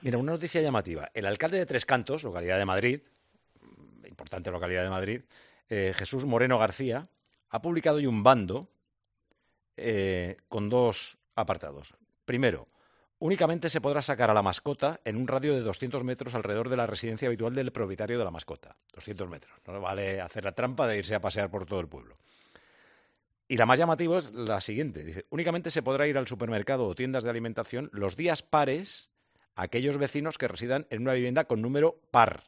Mira, una noticia llamativa. El alcalde de Tres Cantos, localidad de Madrid, importante localidad de Madrid, Jesús Moreno García, ha publicado hoy un bando con dos apartados. Primero, únicamente se podrá sacar a la mascota en un radio de 200 metros alrededor de la residencia habitual del propietario de la mascota. 200 metros. No vale hacer la trampa de irse a pasear por todo el pueblo. Y la más llamativa es la siguiente. Dice, únicamente se podrá ir al supermercado o tiendas de alimentación los días pares a aquellos vecinos que residan en una vivienda con número par.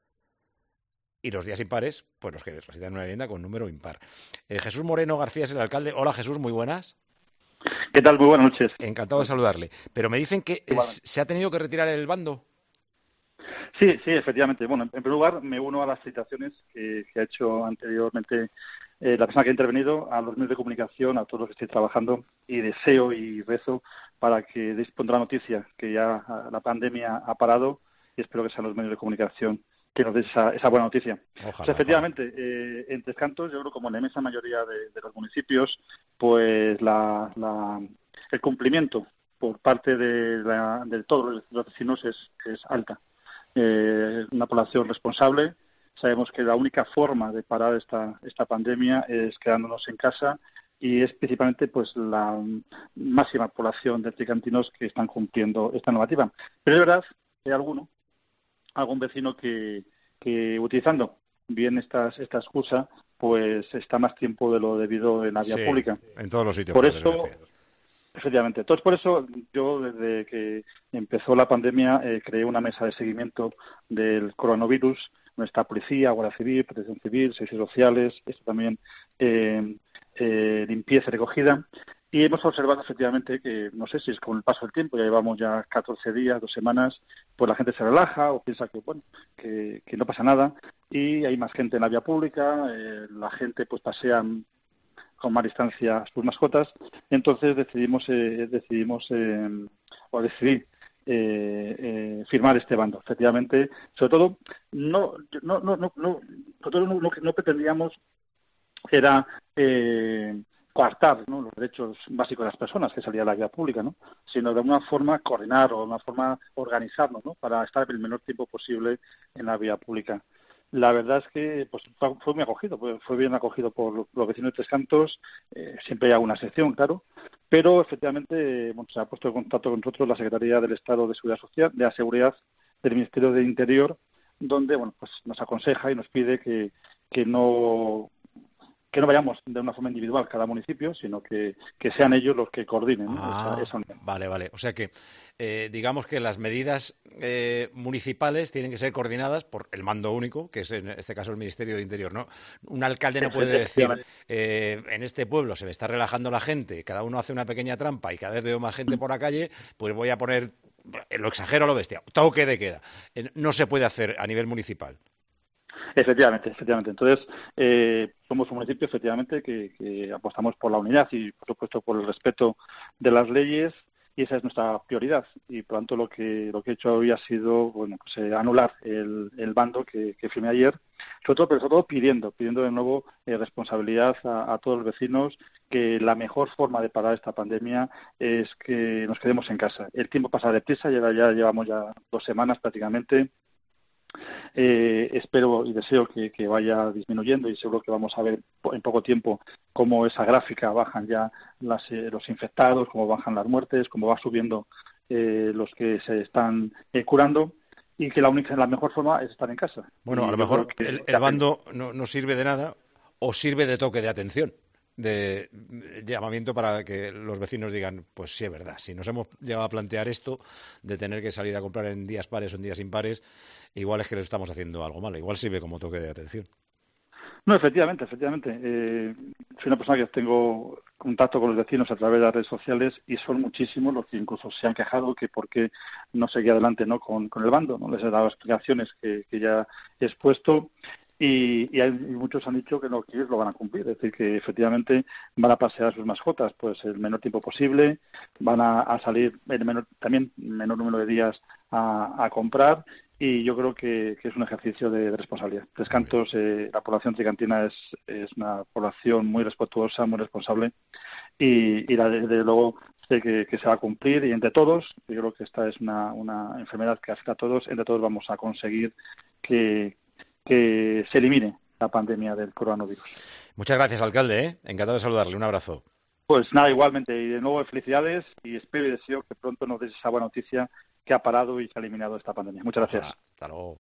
Y los días impares, pues los que residen en una vivienda con número impar. Jesús Moreno García es el alcalde. Hola Jesús, muy buenas. ¿Qué tal? Muy buenas noches. Encantado de saludarle. Pero me dicen que Igualmente. se ha tenido que retirar el bando. Sí, sí, efectivamente. Bueno, en primer lugar, me uno a las citaciones que ha hecho anteriormente la persona que ha intervenido, a los medios de comunicación, a todos los que estoy trabajando, y deseo y rezo para que deis pronto la noticia que ya la pandemia ha parado, y espero que sean los medios de comunicación que nos den esa buena noticia. Pues Ojalá, ojalá. efectivamente, en Tres Cantos, yo creo como en la inmensa mayoría de los municipios, pues el cumplimiento por parte de todos los vecinos es alta. Una población responsable. Sabemos que la única forma de parar esta pandemia es quedándonos en casa, y es principalmente pues la máxima población de tricantinos que están cumpliendo esta normativa. Pero es verdad que hay algún vecino que utilizando bien esta excusa, pues está más tiempo de lo debido en la vía Sí, pública. en todos los sitios, Por por eso, desgracia. efectivamente. Entonces, por eso yo, desde que empezó la pandemia, creé una mesa de seguimiento del coronavirus, donde está policía, Guardia Civil, Protección Civil, servicios sociales, esto también, limpieza y recogida. Y hemos observado efectivamente que, no sé si es con el paso del tiempo, ya llevamos ya 14 días, 2 semanas, pues la gente se relaja o piensa que, bueno, que no pasa nada, y hay más gente en la vía pública, la gente pues pasea con más distancia a sus mascotas. Entonces decidí firmar este bando. Efectivamente, sobre todo no pretendíamos era coartar, ¿no?, los derechos básicos de las personas que salían a la vía pública, ¿no?, sino de alguna forma coordinar o de alguna forma organizarnos, ¿no?, para estar el menor tiempo posible en la vía pública. La verdad es que pues fue muy acogido, fue bien acogido por los vecinos de Tres Cantos. Siempre hay alguna excepción, claro, pero efectivamente se ha puesto en contacto con nosotros la Secretaría del Estado de Seguridad Social, de la Seguridad del Ministerio del Interior, donde pues nos aconseja y nos pide que no vayamos de una forma individual cada municipio, sino que sean ellos los que coordinen, ¿no?, Ah, esa unión. vale, vale. O sea que digamos que las medidas municipales tienen que ser coordinadas por el mando único, que es en este caso el Ministerio de Interior, ¿no? Un alcalde no puede decir, Efectivamente. en este pueblo se me está relajando la gente, cada uno hace una pequeña trampa y cada vez veo más gente por la calle, pues voy a poner, lo exagero a lo bestia, toque de queda. No se puede hacer a nivel municipal. Efectivamente. Entonces, somos un municipio, efectivamente, que apostamos por la unidad y, por supuesto, por el respeto de las leyes, y esa es nuestra prioridad. Y, por lo tanto, lo que he hecho hoy ha sido, bueno, pues, anular el bando que firmé ayer, sobre todo pidiendo de nuevo responsabilidad a todos los vecinos, que la mejor forma de parar esta pandemia es que nos quedemos en casa. El tiempo pasa deprisa, ya llevamos ya 2 semanas prácticamente. Espero y deseo que vaya disminuyendo, y seguro que vamos a ver en poco tiempo cómo esa gráfica bajan ya los infectados, cómo bajan las muertes, cómo va subiendo los que se están curando, y que la mejor forma es estar en casa. Bueno, a Y lo yo creo mejor que el bando no sirve de nada o sirve de toque de atención, de llamamiento para que los vecinos digan, pues sí es verdad, si nos hemos llegado a plantear esto de tener que salir a comprar en días pares o en días impares, igual es que le estamos haciendo algo malo, igual sirve como toque de atención. No, efectivamente. Soy una persona que tengo contacto con los vecinos a través de las redes sociales, y son muchísimos los que incluso se han quejado que por qué no seguía adelante, ¿no?, con el bando. No les he dado explicaciones que ya he expuesto, y muchos han dicho que ellos lo van a cumplir. Es decir, que efectivamente van a pasear a sus mascotas pues el menor tiempo posible, van a salir también menor número de días a comprar, y yo creo que es un ejercicio de responsabilidad. Tres Muy bien. Cantos, la población tricantina es una población muy respetuosa, muy responsable, y desde luego que se va a cumplir y entre todos, yo creo que esta es una enfermedad que afecta a todos, entre todos vamos a conseguir que se elimine la pandemia del coronavirus. Muchas gracias, alcalde, ¿eh? Encantado de saludarle. Un abrazo. Pues nada, igualmente, y de nuevo felicidades y espero y deseo que pronto nos des esa buena noticia que ha parado y se ha eliminado esta pandemia. Muchas gracias. Hasta luego.